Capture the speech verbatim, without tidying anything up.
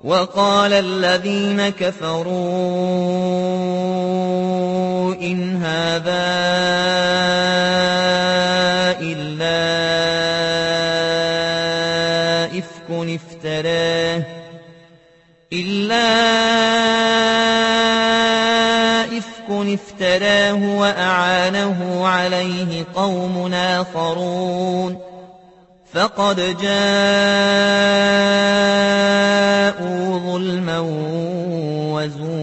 وقال الذين كفروا إن هذا إلا إفك افتراه إلا إفك افتراه وأعانه عليه قوم آخرون فقد جاءوا ظلما وزورا